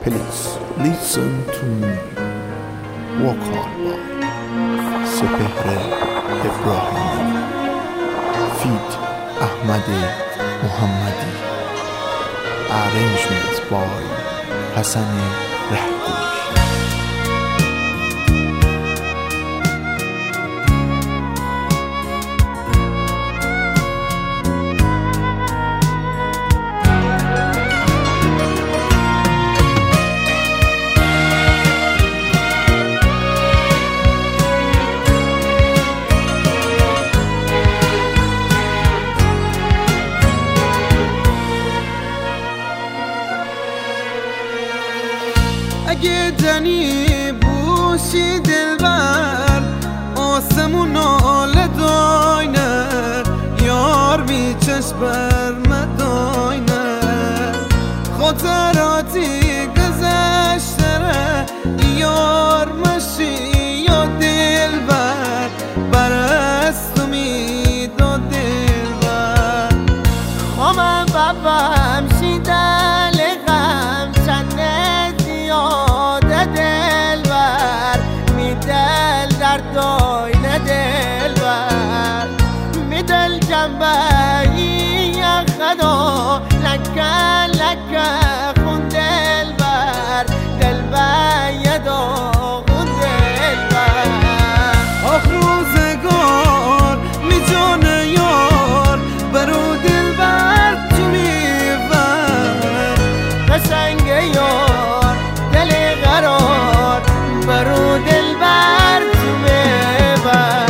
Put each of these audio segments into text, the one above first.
Please listen to me. Vocal by سپهر ابراهیمی feat. احمد محمدی. Arrangement by حسن رهگوی. اگه دنی بوشی دلبر آسمون آله داینه یار بی چشم بر مداینه خاطراتی گذشتره یار مشی یا دلبر برست امید و دلبر خامه بابم شیدل غم چنه زیاده دلبر میدل در داینه دلبر میدل جنبهی خدا لکه لکه خون دلبر دلبر یه داغون دلبر آخ روزگار می جان یار برو دلبر تو میبر قشنگ یار دل قرار برو دلبر تو میبر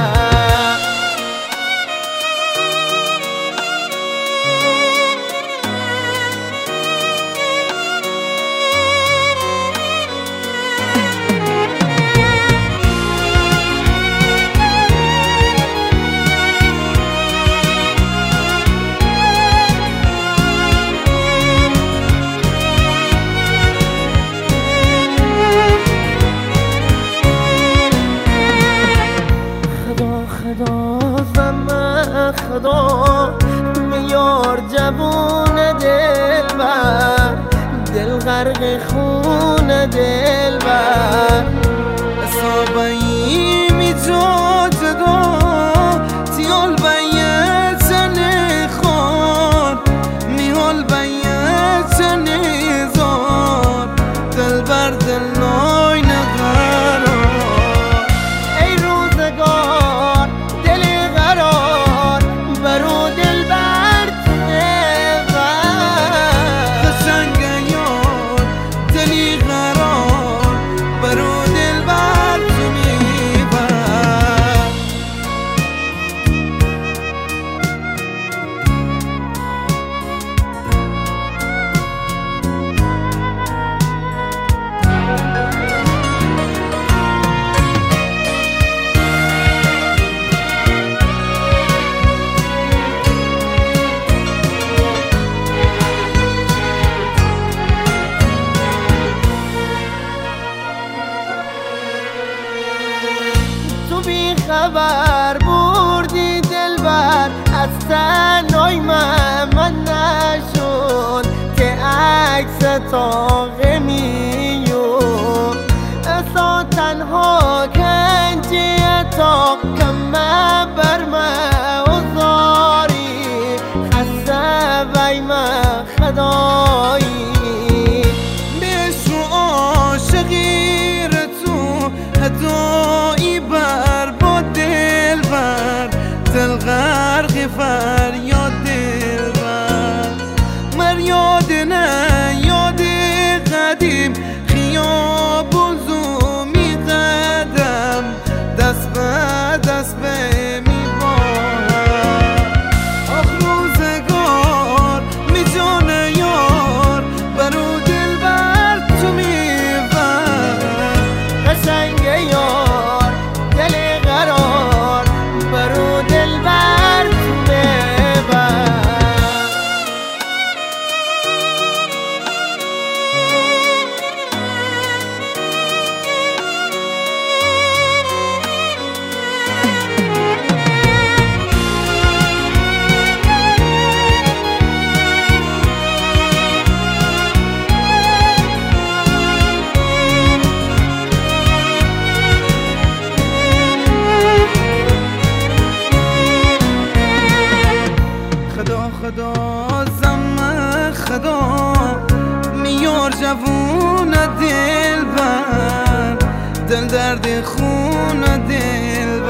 خدا میار جوون دلبر دل غرق خون دلبر اصابایی می جا جدا تیال بیت نخوان میال بیت نزار دلبر دل نای نقرار ای روزگار دل قرار برو دلبر قشنگ یار دلی قرار برو دلبر تو میبر خبر بردی دلبر از تنهای من نشد که عکس تاقه میون اصلا تنها کنجی تاق کم بر موزاری خسته بیم خدایی بیشو عاشقی تو هدایی بر دلبر دل غرق فریاد دلبر مریاد نه یاد قدیم خیابون زومی قدم دست به دست به میبارم آخ روزگار می جان یار برو دلبر تو میبر قشنگ یار دل قرار برو دلبر تو ببر جوون دل بر دل درد خون دل